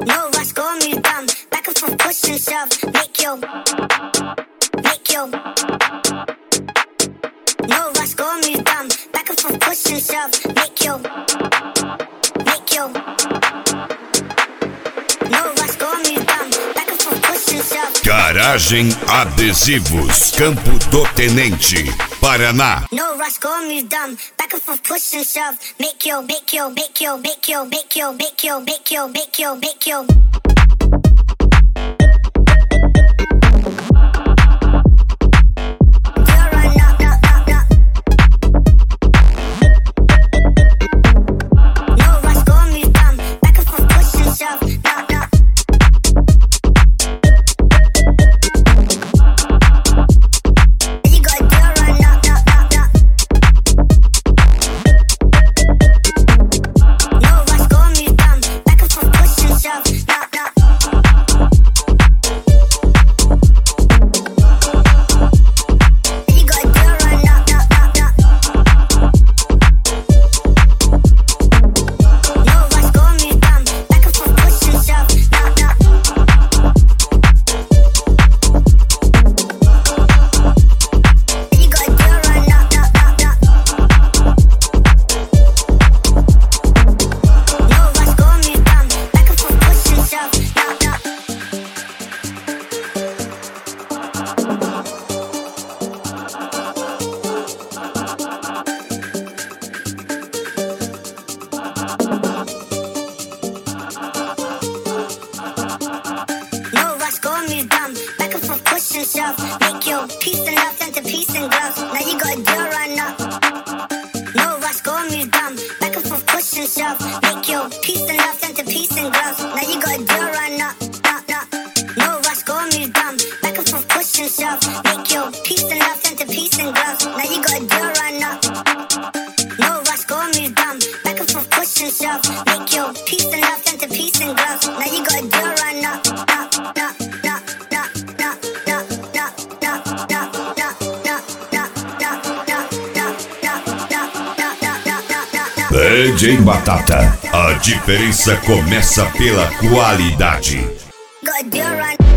No rush, go on mute, dumb. Back and forth, push and shove. Make yo. No rush, go on mute, dumb. Back and forth, push and shove. Make yo. No rush, go on mute, dumb. Back and forth, push and shove. Garagem Adesivos, Campo do Tenente, Paraná. No rush, go on mute, dumb. Back and forth, push and shove. Make yo. Make your peace and love turn to peace and gloves. Now you got a deal run up. No rush, go on mute, dumb. Back and forth, push and shove. Make your peace and love turn to peace and gloves. Now you got a deal run up. No rush, go on mute, dumb. Back and forth, push and shove. Make your peace and love turn to peace and gloves. Now you got a deal run up. No rush, go on mute, dumb. Back and forth, push and shove. Make your peace and love turn to peace and gloves. Now you got a deal run up. DJ Batata, a diferença começa pela qualidade. Got a deal run.